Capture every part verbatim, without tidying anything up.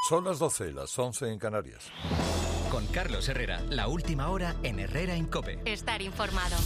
Son las doce, las once en Canarias. Con Carlos Herrera, la última hora en Herrera en COPE. Estar informado.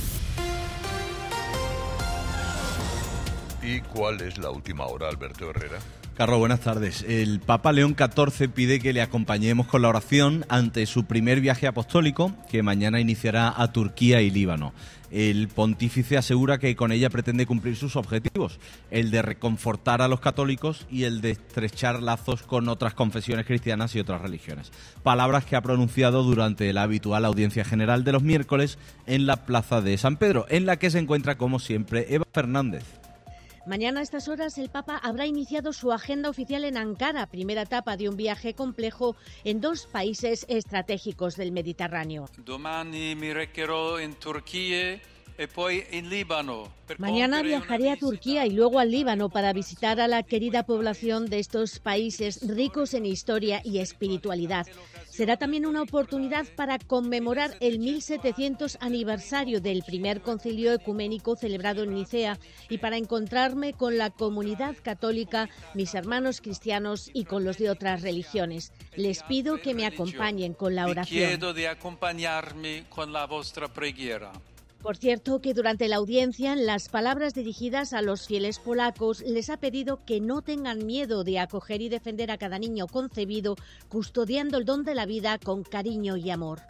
¿Y cuál es la última hora, Alberto Herrera? Carlos, buenas tardes. El Papa León catorce pide que le acompañemos con la oración ante su primer viaje apostólico, que mañana iniciará a Turquía y Líbano. El pontífice asegura que con ella pretende cumplir sus objetivos, el de reconfortar a los católicos y el de estrechar lazos con otras confesiones cristianas y otras religiones. Palabras que ha pronunciado durante la habitual audiencia general de los miércoles en la Plaza de San Pedro, en la que se encuentra, como siempre, Eva Fernández. Mañana a estas horas el Papa habrá iniciado su agenda oficial en Ankara, primera etapa de un viaje complejo en dos países estratégicos del Mediterráneo. Domani mi recherò in Turchia e poi in Líbano. Mañana viajaré a Turquía y luego al Líbano para visitar a la querida población de estos países ricos en historia y espiritualidad. Será también una oportunidad para conmemorar el mil setecientos aniversario del primer concilio ecuménico celebrado en Nicea y para encontrarme con la comunidad católica, mis hermanos cristianos y con los de otras religiones. Les pido que me acompañen con la oración. Chiedo de acompañarme con la vostra preghiera. Por cierto, que durante la audiencia, en las palabras dirigidas a los fieles polacos, les ha pedido que no tengan miedo de acoger y defender a cada niño concebido, custodiando el don de la vida con cariño y amor.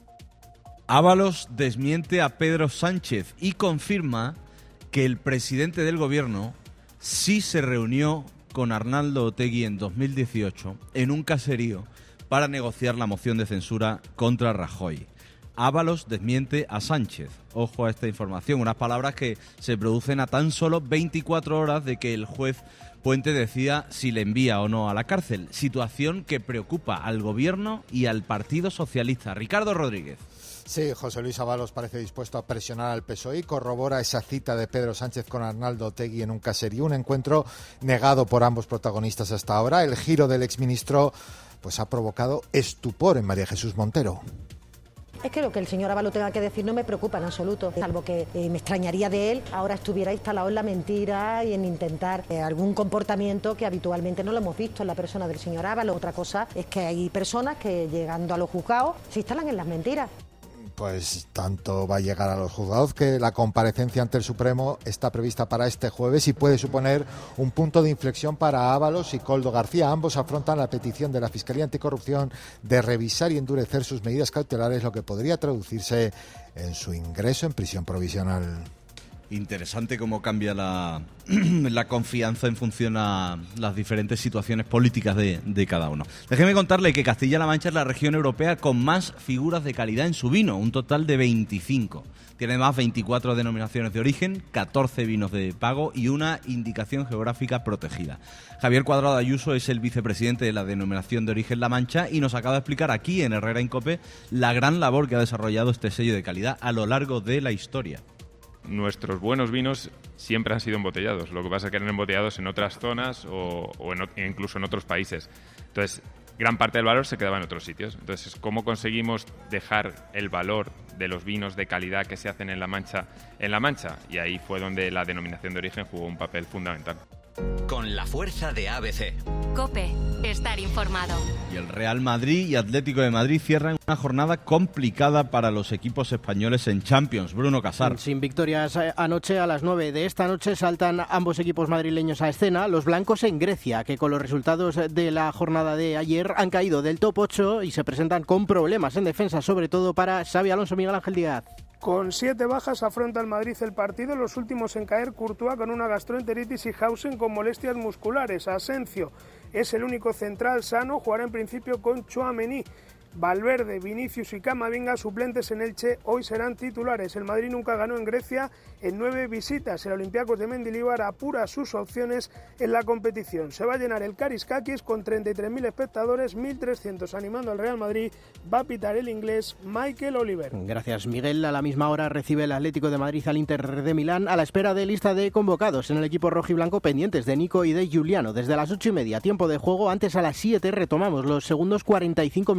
Ábalos desmiente a Pedro Sánchez y confirma que el presidente del gobierno sí se reunió con Arnaldo Otegi en dos mil dieciocho en un caserío para negociar la moción de censura contra Rajoy. Ábalos desmiente a Sánchez. Ojo a esta información, unas palabras que se producen a tan solo veinticuatro horas de que el juez Puente decida si le envía o no a la cárcel. Situación que preocupa al gobierno y al Partido Socialista. Ricardo Rodríguez. Sí, José Luis Ábalos parece dispuesto a presionar al P S O E y corrobora esa cita de Pedro Sánchez con Arnaldo Otegi en un caserío, un encuentro negado por ambos protagonistas hasta ahora. El giro del exministro pues ha provocado estupor en María Jesús Montero. Es que lo que el señor Ábalos tenga que decir no me preocupa en absoluto, salvo que eh, me extrañaría de él ahora estuviera instalado en la mentira y en intentar eh, algún comportamiento que habitualmente no lo hemos visto en la persona del señor Ábalos. Otra cosa es que hay personas que llegando a los juzgados se instalan en las mentiras. Pues tanto va a llegar a los juzgados que la comparecencia ante el Supremo está prevista para este jueves y puede suponer un punto de inflexión para Ábalos y Koldo García. Ambos afrontan la petición de la Fiscalía Anticorrupción de revisar y endurecer sus medidas cautelares, lo que podría traducirse en su ingreso en prisión provisional. Interesante cómo cambia la, la confianza en función a las diferentes situaciones políticas de, de cada uno. Déjeme contarle que Castilla-La Mancha es la región europea con más figuras de calidad en su vino, un total de veinticinco. Tiene además veinticuatro denominaciones de origen, catorce vinos de pago y una indicación geográfica protegida. Javier Cuadrado Ayuso es el vicepresidente de la denominación de origen La Mancha y nos acaba de explicar aquí en Herrera en COPE la gran labor que ha desarrollado este sello de calidad a lo largo de la historia. Nuestros buenos vinos siempre han sido embotellados, lo que pasa es que eran embotellados en otras zonas o, o en, incluso en otros países. Entonces, gran parte del valor se quedaba en otros sitios. Entonces, ¿cómo conseguimos dejar el valor de los vinos de calidad que se hacen en La Mancha en La Mancha? Y ahí fue donde la denominación de origen jugó un papel fundamental. Con la fuerza de A B C. COPE, estar informado. Y el Real Madrid y Atlético de Madrid cierran una jornada complicada para los equipos españoles en Champions. Bruno Casar. Sin victorias anoche, a las nueve de esta noche saltan ambos equipos madrileños a escena. Los blancos en Grecia, que con los resultados de la jornada de ayer han caído del top ocho y se presentan con problemas en defensa, sobre todo para Xabi Alonso. Miguel Ángel Díaz. Con siete bajas afronta el Madrid el partido, los últimos en caer Courtois con una gastroenteritis y Hausen con molestias musculares. Asencio es el único central sano, jugará en principio con Tchouaméni. Valverde, Vinicius y Camavinga, suplentes en Elche, hoy serán titulares. El Madrid nunca ganó en Grecia en nueve visitas. El Olympiacos de Mendilibar apura sus opciones en la competición. Se va a llenar el Kariskakis con treinta y tres mil espectadores, mil trescientos animando al Real Madrid. Va a pitar el inglés Michael Oliver. Gracias, Miguel. A la misma hora recibe el Atlético de Madrid al Inter de Milán, a la espera de lista de convocados en el equipo rojiblanco, pendientes de Nico y de Giuliano. Desde las ocho y media, tiempo de juego. Antes, a las siete, retomamos los segundos cuarenta y cinco minutos que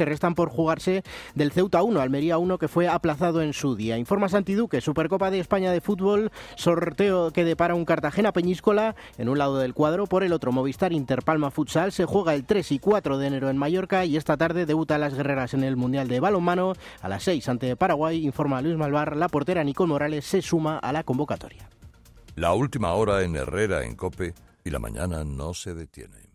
que restan por jugarse del Ceuta uno, Almería uno, que fue aplazado en su día. Informa Santi Duque, Supercopa de España de fútbol, sorteo que depara un Cartagena Peñíscola en un lado del cuadro, por el otro Movistar Interpalma Futsal. Se juega el tres y cuatro de enero en Mallorca y esta tarde debutan las guerreras en el Mundial de Balonmano a las seis ante Paraguay. Informa Luis Malvar, la portera Nicole Morales se suma a la convocatoria. La última hora en Herrera en COPE y la mañana no se detiene.